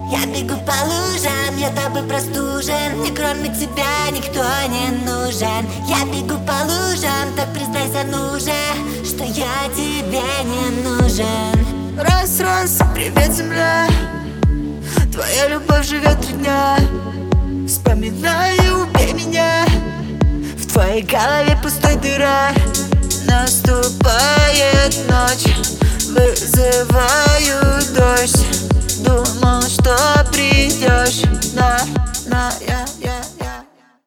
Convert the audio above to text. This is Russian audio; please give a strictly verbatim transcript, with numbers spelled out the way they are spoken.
Я бегу по лужам, я тобой простужен. Мне кроме тебя никто не нужен. Я бегу по лужам, так признайся, ну же, что я тебе не нужен. Раз, раз, привет, земля. Твоя любовь живет три дня. Вспоминаю, убей меня. В твоей голове пустой дыра. Наступает ночь, вызывает